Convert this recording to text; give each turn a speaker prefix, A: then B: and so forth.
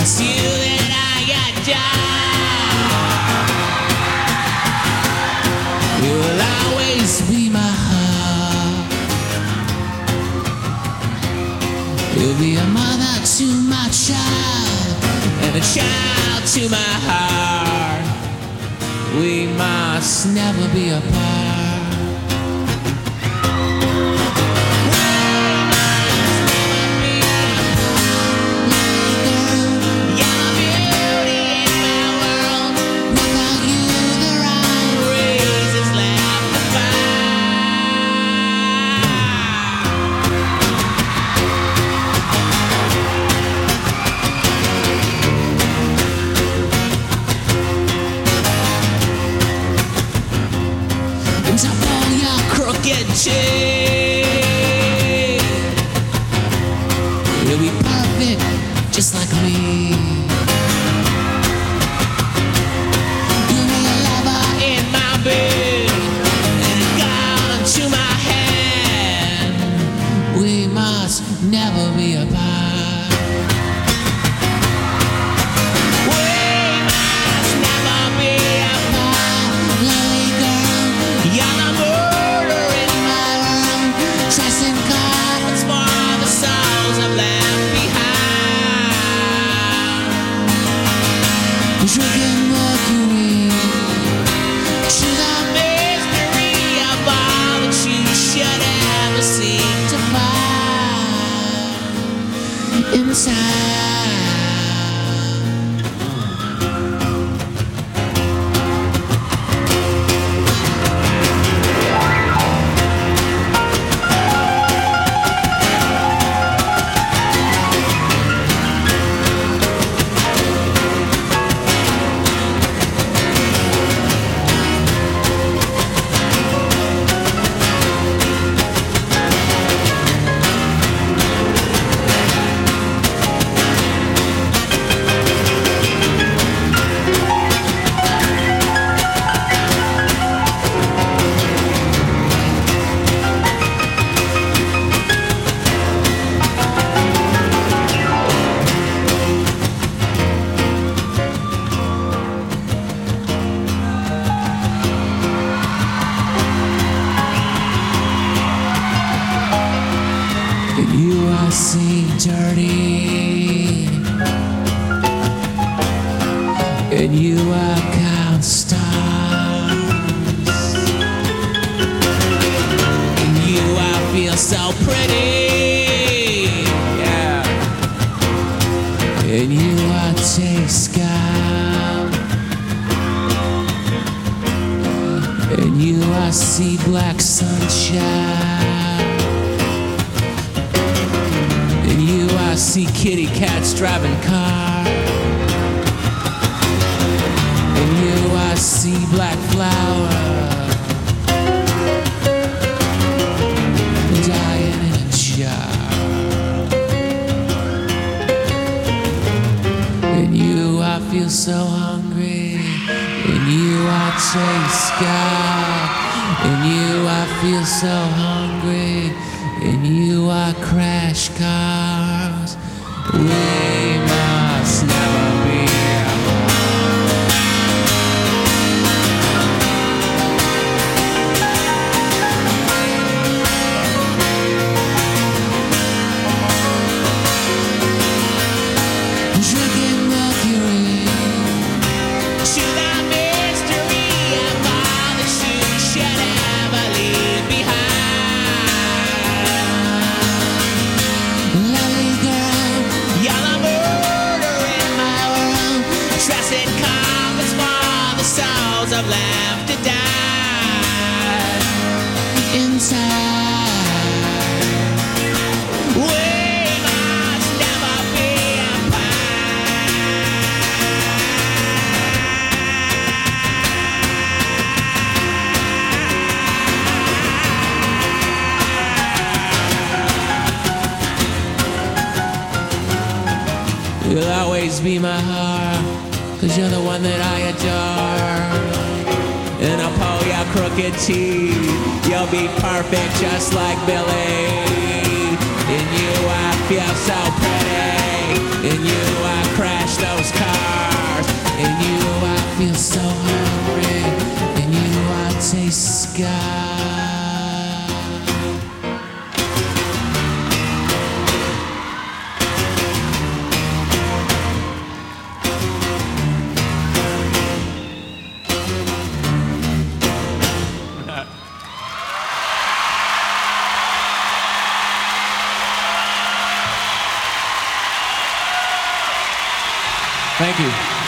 A: you that I adore. You will always be my heart. You'll be a mother to my child, and a child to my heart. We must never be apart. You'll be perfect, just like me. You'll be a lover in my bed, and a gun to my hand. We must never be apart. Drinking mercury to the mystery of all that you should ever seek to find inside. You I see dirty, and you I count stars, and you I feel so pretty, yeah, and you I taste scalp, and you I see black sunshine. I see kitty cats driving cars, and you I see black flowers dying in a jar, and you I feel so hungry, and you I taste scalp, and you I feel so hungry, and you I crash cars. We must never be apart. Drinking mercury to the mystery of all that you should ever leave behind. Lovely girl, you're the murder in my world. Trusted comets for the souls of left to die inside. We must never be apart. You'll always be my heart, 'cause you're the one that I adore. And I'll pull your crooked teeth, you'll be perfect just like Billy. In you I feel so pretty, in you I crash those cars. In you I feel so hungry. In you I taste sky. Thank you.